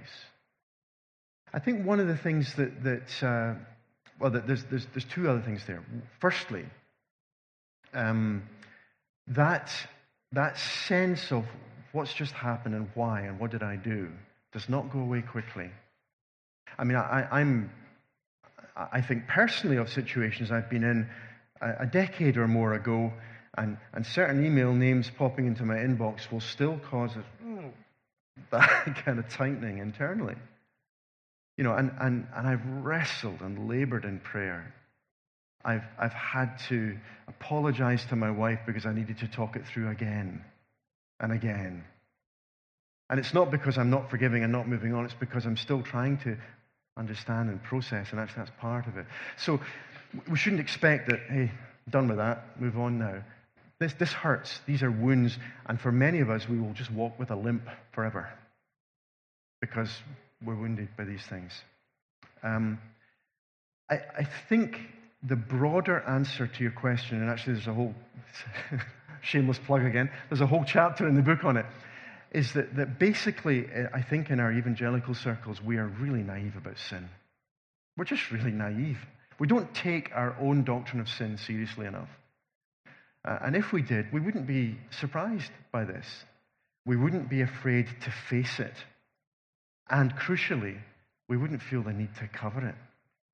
Speaker 1: I think one of the things that, that uh, well, that there's, there's, there's two other things there. Firstly, um, that, that sense of what's just happened and why and what did I do does not go away quickly. I mean, I, I'm, I think personally of situations I've been in a, a decade or more ago, and, and certain email names popping into my inbox will still cause a, mm, that kind of tightening internally. You know, and, and, and I've wrestled and labored in prayer. I've, I've had to apologize to my wife because I needed to talk it through again and again. And it's not because I'm not forgiving and not moving on, it's because I'm still trying to understand and process, and actually that's part of it. So we shouldn't expect that, hey, done with that, move on now. This, this hurts. These are wounds, and for many of us, we will just walk with a limp forever because we're wounded by these things. Um, I, I think the broader answer to your question, and actually there's a whole, shameless plug again, there's a whole chapter in the book on it, is that, that basically, I think in our evangelical circles, we are really naive about sin. We're just really naive. We don't take our own doctrine of sin seriously enough. Uh, and if we did, we wouldn't be surprised by this. We wouldn't be afraid to face it. And crucially, we wouldn't feel the need to cover it.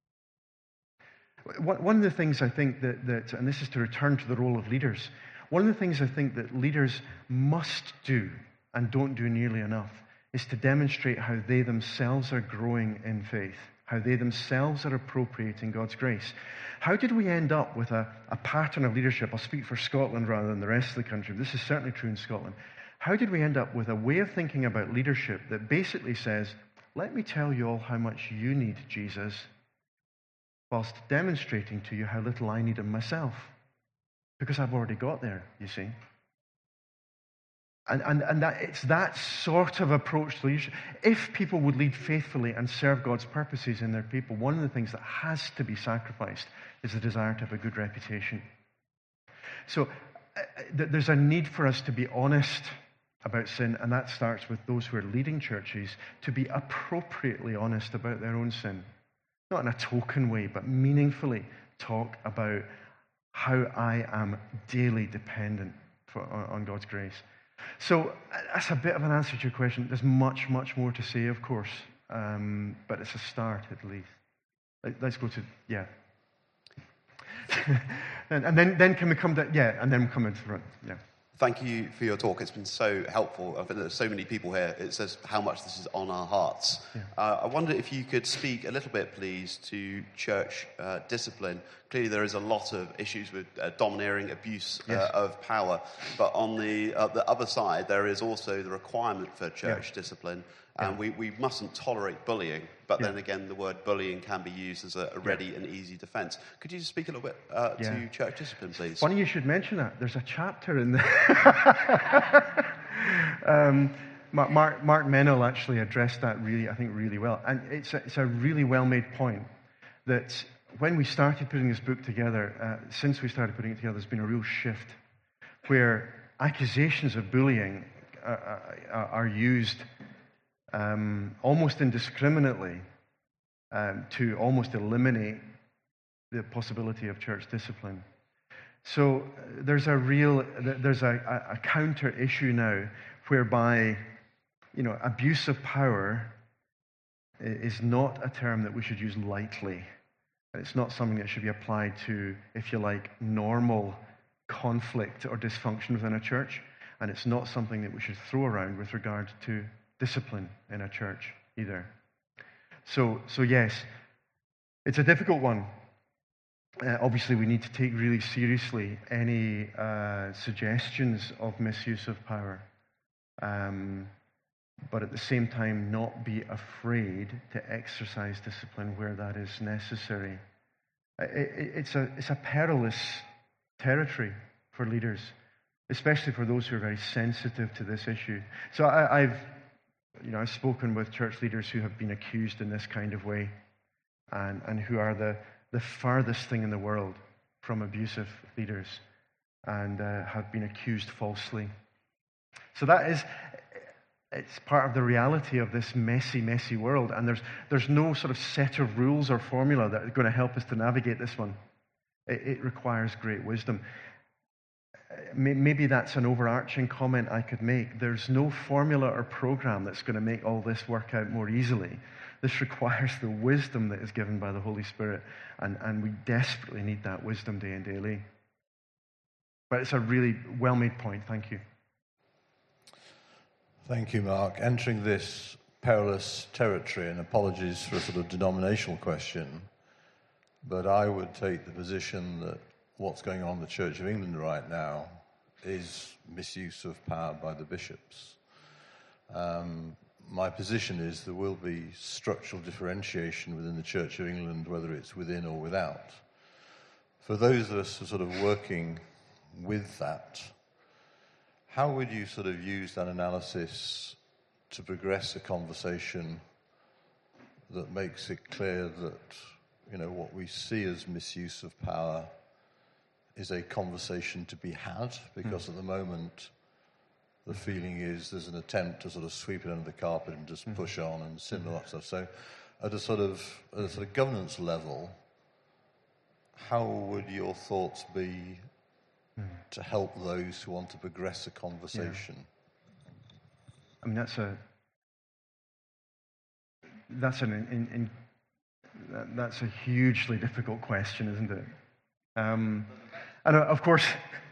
Speaker 1: One of the things I think that, that, and this is to return to the role of leaders, one of the things I think that leaders must do and don't do nearly enough is to demonstrate how they themselves are growing in faith, how they themselves are appropriating God's grace. How did we end up with a, a pattern of leadership? I'll speak for Scotland rather than the rest of the country. This is certainly true in Scotland. How did we end up with a way of thinking about leadership that basically says, let me tell you all how much you need Jesus, whilst demonstrating to you how little I need him myself? Because I've already got there, you see. And, and, and that it's that sort of approach to leadership. If people would lead faithfully and serve God's purposes in their people, one of the things that has to be sacrificed is the desire to have a good reputation. So uh, th- there's a need for us to be honest about sin, and that starts with those who are leading churches to be appropriately honest about their own sin. Not in a token way, but meaningfully talk about how I am daily dependent for, on, on God's grace. So that's a bit of an answer to your question. There's much, much more to say, of course, um, but it's a start at least. Let, let's go to, yeah. and, and then, then can we come to, yeah, and then come into the front, yeah.
Speaker 5: Thank you for your talk. It's been so helpful. I think there's so many people here. It says how much this is on our hearts. Yeah. Uh, I wonder if you could speak a little bit, please, to church uh, discipline. Clearly, there is a lot of issues with uh, domineering, abuse uh, yes. of power. But on the uh, the other side, there is also the requirement for church yeah. discipline. And yeah. we, we mustn't tolerate bullying. But yeah. then again, the word bullying can be used as a, a ready yeah. and easy defence. Could you just speak a little bit uh, yeah. to church discipline, please?
Speaker 1: Funny you should mention that. There's a chapter in there. um, Mark, Mark Menell actually addressed that really, I think, really well. And it's a, it's a really well-made point that when we started putting this book together, uh, since we started putting it together, there's been a real shift where accusations of bullying are, are, are used Um, almost indiscriminately um, to almost eliminate the possibility of church discipline. So uh, there's a real, there's a, a, a counter issue now whereby, you know, abuse of power is not a term that we should use lightly. It's not something that should be applied to, if you like, normal conflict or dysfunction within a church. And it's not something that we should throw around with regard to discipline in a church either. So, so yes, it's a difficult one. Uh, obviously, we need to take really seriously any uh, suggestions of misuse of power, um, but at the same time, not be afraid to exercise discipline where that is necessary. It, it, it's a it's a perilous territory for leaders, especially for those who are very sensitive to this issue. So I, I've You know, I've spoken with church leaders who have been accused in this kind of way and, and who are the, the farthest thing in the world from abusive leaders and uh, have been accused falsely. So that is, it's part of the reality of this messy, messy world. And there's, there's no sort of set of rules or formula that are going to help us to navigate this one. It, it requires great wisdom. Maybe that's an overarching comment I could make. There's no formula or program that's going to make all this work out more easily. This requires the wisdom that is given by the Holy Spirit, and, and we desperately need that wisdom day in, daily. But it's a really well-made point. Thank you.
Speaker 6: Thank you, Mark. Entering this perilous territory, and apologies for a sort of denominational question, but I would take the position that what's going on in the Church of England right now is misuse of power by the bishops. Um, my position is there will be structural differentiation within the Church of England, whether it's within or without. For those of us who are sort of working with that, how would you sort of use that analysis to progress a conversation that makes it clear that, you know, what we see as misuse of power is a conversation to be had, because mm. at the moment the feeling is there's an attempt to sort of sweep it under the carpet and just mm. push on and similar mm. stuff. So at a sort of at a sort of governance level, how would your thoughts be mm. to help those who want to progress a conversation?
Speaker 1: Yeah. I mean, that's a that's an in, in, that, that's a hugely difficult question, isn't it? Um, And of course,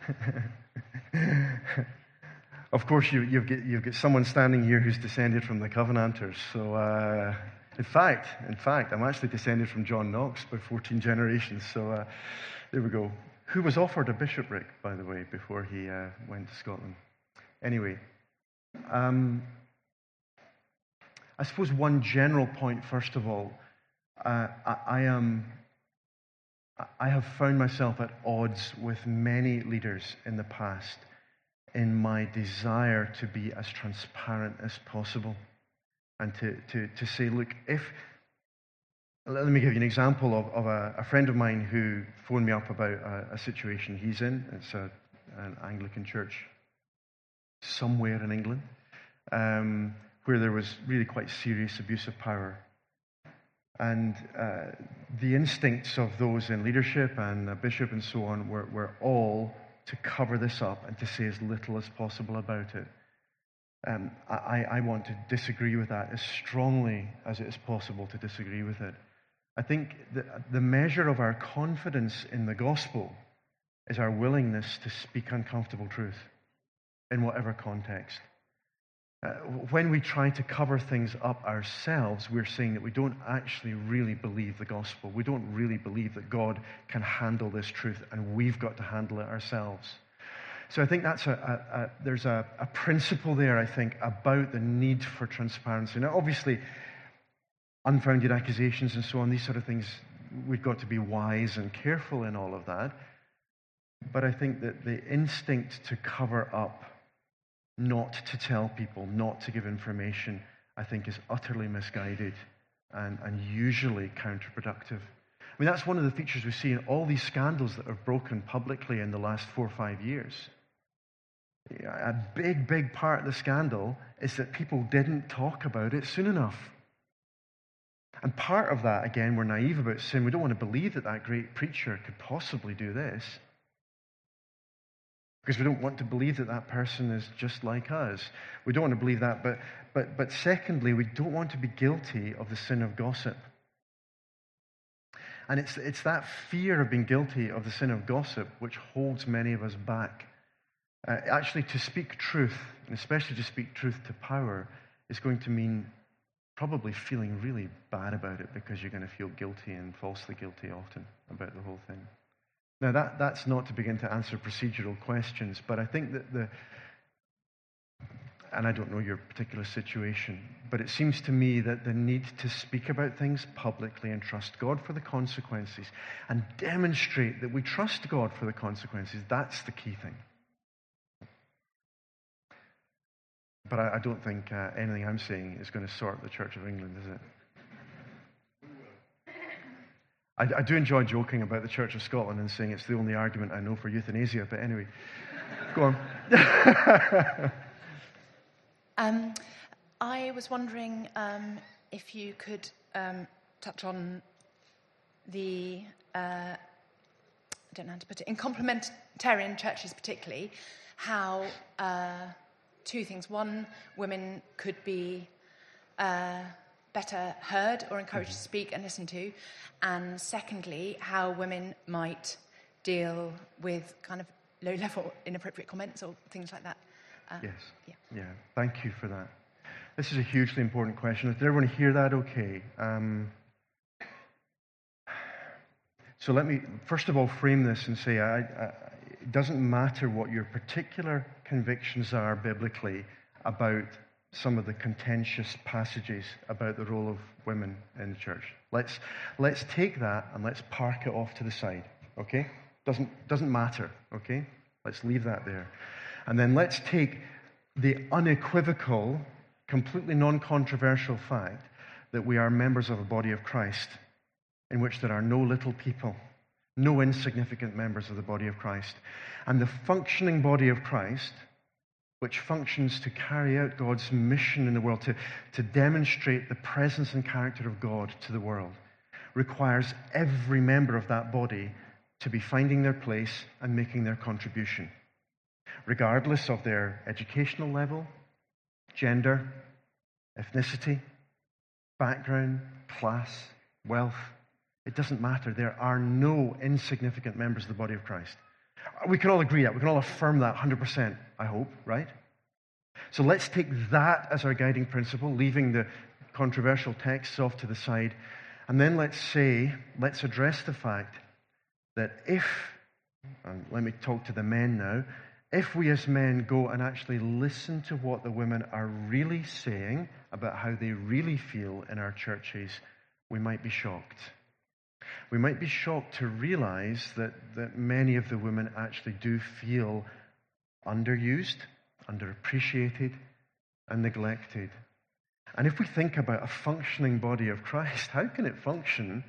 Speaker 1: of course, you, you've, got, you've got someone standing here who's descended from the Covenanters. So, uh, in fact, in fact, I'm actually descended from John Knox by fourteen generations. So, uh, there we go. Who was offered a bishopric, by the way, before he uh, went to Scotland. Anyway, um, I suppose one general point, first of all, uh, I, I am. I have found myself at odds with many leaders in the past in my desire to be as transparent as possible and to, to, to say, look, if, let me give you an example of, of a, a friend of mine who phoned me up about a, a situation he's in. It's a, an Anglican church somewhere in England um, where there was really quite serious abuse of power. And uh, the instincts of those in leadership and a bishop and so on were, were all to cover this up and to say as little as possible about it. Um, I, I want to disagree with that as strongly as it is possible to disagree with it. I think the, the measure of our confidence in the gospel is our willingness to speak uncomfortable truth in whatever context. Uh, when we try to cover things up ourselves, we're saying that we don't actually really believe the gospel. We don't really believe that God can handle this truth, and we've got to handle it ourselves. So I think that's a, a, a there's a, a principle there, I think, about the need for transparency. Now, obviously, unfounded accusations and so on, these sort of things, we've got to be wise and careful in all of that. But I think that the instinct to cover up, not to tell people, not to give information, I think is utterly misguided and, and usually counterproductive. I mean, that's one of the features we see in all these scandals that have broken publicly in the last four or five years. A big, big part of the scandal is that people didn't talk about it soon enough. And part of that, again, we're naive about sin. We don't want to believe that that great preacher could possibly do this, because we don't want to believe that that person is just like us. We don't want to believe that. But, but, but secondly, we don't want to be guilty of the sin of gossip. And it's, it's that fear of being guilty of the sin of gossip which holds many of us back. Uh, actually, to speak truth, and especially to speak truth to power, is going to mean probably feeling really bad about it, because you're going to feel guilty and falsely guilty often about the whole thing. Now, that, that's not to begin to answer procedural questions, but I think that the, and I don't know your particular situation, but it seems to me that the need to speak about things publicly and trust God for the consequences and demonstrate that we trust God for the consequences, that's the key thing. But I, I don't think uh, anything I'm saying is going to sort the Church of England, is it? I, I do enjoy joking about the Church of Scotland and saying it's the only argument I know for euthanasia, but anyway, go on.
Speaker 7: um, I was wondering um, if you could um, touch on the, uh, I don't know how to put it, in complementarian churches particularly, how uh, two things. One, women could be uh, better heard or encouraged to speak and listen to. And secondly, how women might deal with kind of low-level inappropriate comments or things like that. Uh,
Speaker 1: yes.
Speaker 7: Yeah.
Speaker 1: Yeah. Thank you for that. This is a hugely important question. Did everyone hear that okay? Um, so let me, first of all, frame this and say I, I, it doesn't matter what your particular convictions are biblically about some of the contentious passages about the role of women in the church. Let's let's take that and let's park it off to the side, okay? Doesn't doesn't matter, okay? Let's leave that there. And then let's take the unequivocal, completely non-controversial fact that we are members of a body of Christ in which there are no little people, no insignificant members of the body of Christ. And the functioning body of Christ, which functions to carry out God's mission in the world, to, to demonstrate the presence and character of God to the world, requires every member of that body to be finding their place and making their contribution, regardless of their educational level, gender, ethnicity, background, class, wealth. It doesn't matter. There are no insignificant members of the body of Christ. We can all agree that. We can all affirm that one hundred percent, I hope, right? So let's take that as our guiding principle, leaving the controversial texts off to the side. And then let's say, let's address the fact that if, and let me talk to the men now, if we as men go and actually listen to what the women are really saying about how they really feel in our churches, we might be shocked. We might be shocked to realize that, that many of the women actually do feel underused, underappreciated, and neglected. And if we think about a functioning body of Christ, how can it function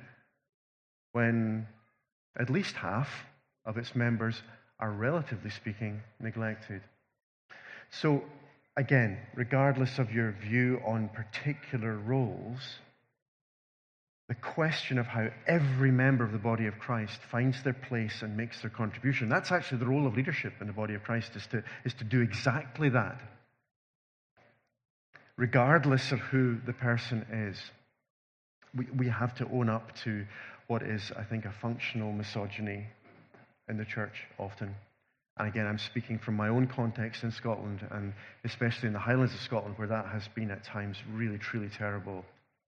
Speaker 1: when at least half of its members are, relatively speaking, neglected? So, again, regardless of your view on particular roles, the question of how every member of the body of Christ finds their place and makes their contribution. That's actually the role of leadership in the body of Christ, is to, is to do exactly that, regardless of who the person is. We, we have to own up to what is, I think, a functional misogyny in the church often. And again, I'm speaking from my own context in Scotland, and especially in the Highlands of Scotland, where that has been at times really, truly terrible.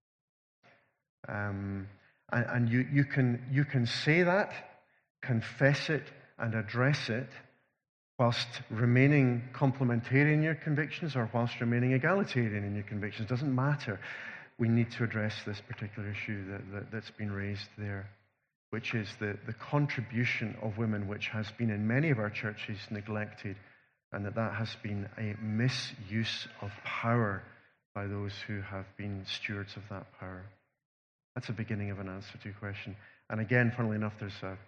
Speaker 1: Um, and and you, you can you can say that, confess it, and address it, whilst remaining complementarian in your convictions or whilst remaining egalitarian in your convictions. It doesn't matter. We need to address this particular issue that, that, that's been raised there, which is the, the contribution of women, which has been in many of our churches neglected, and that that has been a misuse of power by those who have been stewards of that power. That's the beginning of an answer to your question. And again, funnily enough, there's a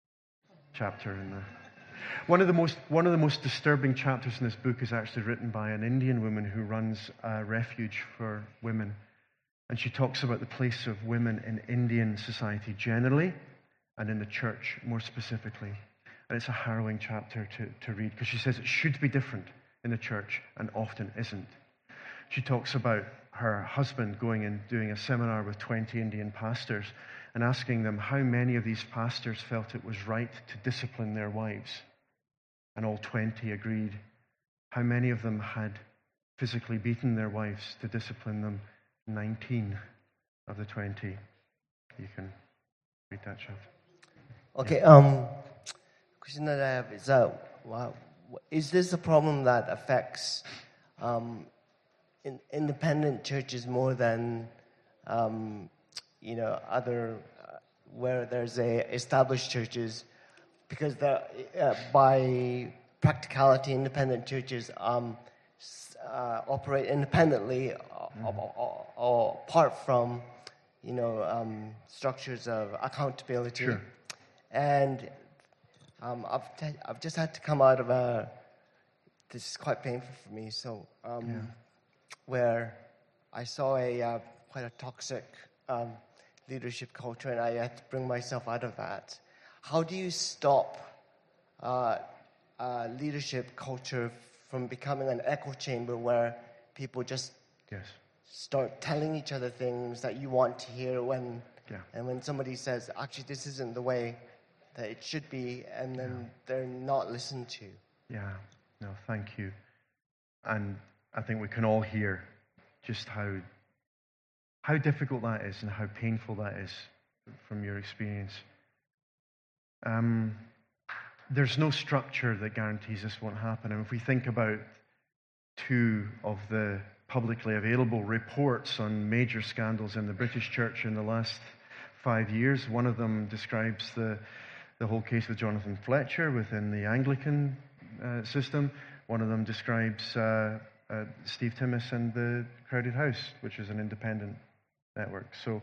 Speaker 1: chapter in the... One of the most one of the most disturbing chapters in this book is actually written by an Indian woman who runs a refuge for women. And she talks about the place of women in Indian society generally and in the church more specifically. And it's a harrowing chapter to, to read, because she says it should be different in the church and often isn't. She talks about her husband going and doing a seminar with twenty Indian pastors and asking them how many of these pastors felt it was right to discipline their wives. And all twenty agreed. How many of them had physically beaten their wives to discipline them? nineteen of the twenty. You can read that chapter.
Speaker 8: Okay, um, question that I have is, uh, wow, is this a problem that affects um, in, independent churches more than, um, you know, other, uh, where there's a established churches? Because the, uh, by practicality, independent churches um, uh, operate independently mm-hmm. or, or, or apart from, you know, um, structures of accountability.
Speaker 1: Sure.
Speaker 8: And um, I've, t- I've just had to come out of a, this is quite painful for me, so, um, yeah. where I saw a uh, quite a toxic um, leadership culture, and I had to bring myself out of that. How do you stop uh, uh, leadership culture from becoming an echo chamber where people just
Speaker 1: yes.
Speaker 8: start telling each other things that you want to hear when,
Speaker 1: yeah.
Speaker 8: and when somebody says, actually, this isn't the way that it should be, and then yeah. they're not listened to?
Speaker 1: Yeah, no, thank you. And I think we can all hear just how how difficult that is and how painful that is from your experience. Um, there's no structure that guarantees this won't happen. And if we think about two of the publicly available reports on major scandals in the British church in the last five years, one of them describes the, the whole case with Jonathan Fletcher within the Anglican uh, system. One of them describes uh, uh, Steve Timmis and the Crowded House, which is an independent network. So,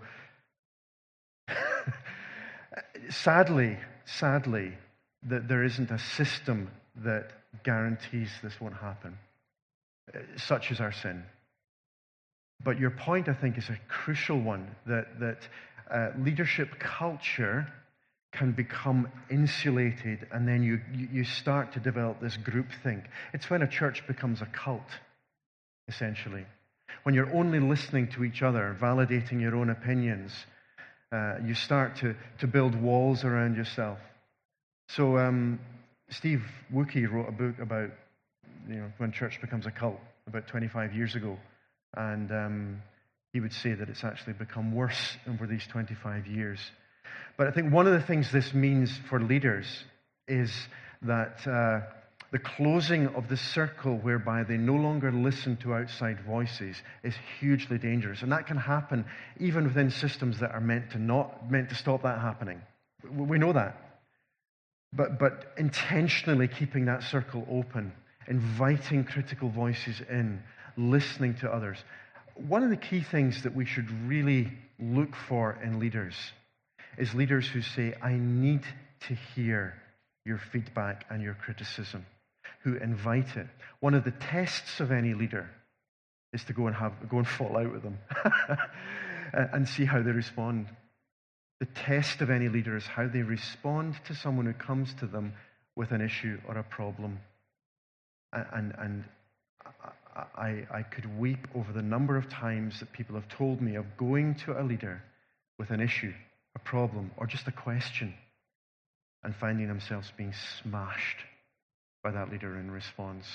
Speaker 1: sadly, sadly, that there isn't a system that guarantees this won't happen. Such is our sin. But your point, I think, is a crucial one, that, that uh, leadership culture can become insulated, and then you, you start to develop this groupthink. It's when a church becomes a cult, essentially. When you're only listening to each other, validating your own opinions, uh, you start to, to build walls around yourself. So um, Steve Wookey wrote a book about, you know, when church becomes a cult about twenty-five years ago. And um, he would say that it's actually become worse over these twenty-five years. But I think one of the things this means for leaders is that uh, the closing of the circle whereby they no longer listen to outside voices is hugely dangerous. And that can happen even within systems that are meant to not meant to stop that happening. We know that. But, but intentionally keeping that circle open, inviting critical voices in, listening to others. One of the key things that we should really look for in leaders is leaders who say, I need to hear your feedback and your criticism, who invite it. One of the tests of any leader is to go and have go and fall out with them. uh, and see how they respond. The test of any leader is how they respond to someone who comes to them with an issue or a problem. And, and I, I could weep over the number of times that people have told me of going to a leader with an issue, a problem, or just a question, and finding themselves being smashed by that leader in response.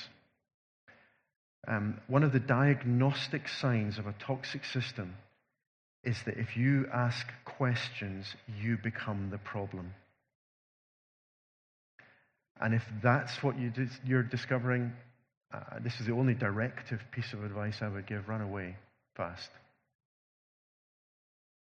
Speaker 1: Um, one of the diagnostic signs of a toxic system is that if you ask questions, you become the problem. And if that's what you dis- you're discovering, uh, this is the only directive piece of advice I would give: run away fast.